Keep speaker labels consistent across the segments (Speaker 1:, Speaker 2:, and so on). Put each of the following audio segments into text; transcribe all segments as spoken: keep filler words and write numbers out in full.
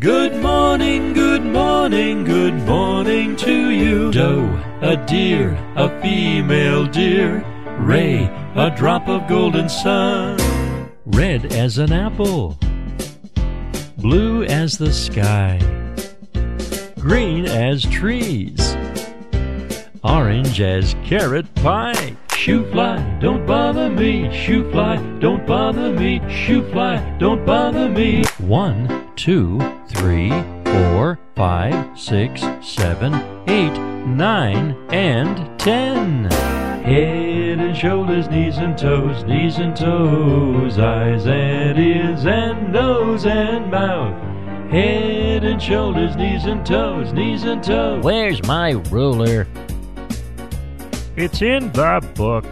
Speaker 1: Good morning, good morning, good morning to you. Doe, a deer, a female deer. Ray, a drop of golden sun.
Speaker 2: Red as an apple, blue as the sky, green as trees, orange as carrot pie.
Speaker 1: Shoo fly, don't bother me. Shoo fly, don't bother me. Shoo fly, don't bother me.
Speaker 2: One, two, three, four, five, six, seven, eight, nine, and ten.
Speaker 1: Head and shoulders, knees and toes, knees and toes, eyes and ears and nose and mouth. Head and shoulders, knees and toes, knees and toes.
Speaker 2: Where's my ruler?
Speaker 3: It's in the book.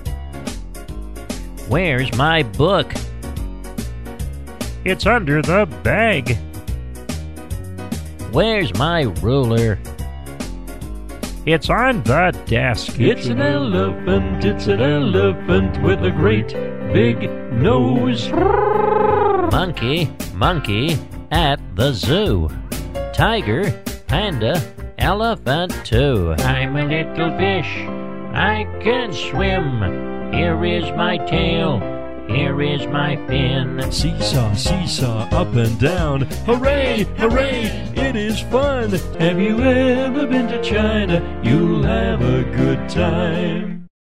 Speaker 2: Where's my book?
Speaker 3: It's under the bag.
Speaker 2: Where's my ruler?
Speaker 3: It's on the desk.
Speaker 1: It's an elephant, it's an elephant with a great big nose.
Speaker 2: Monkey, monkey at the zoo. Tiger, panda, elephant too. I'm a little fish, I can swim. Here is my tail, here is my fin.
Speaker 1: Seesaw, seesaw, up and down. Hooray, hooray, it is fun. Have you ever been to China? You'll have a good time.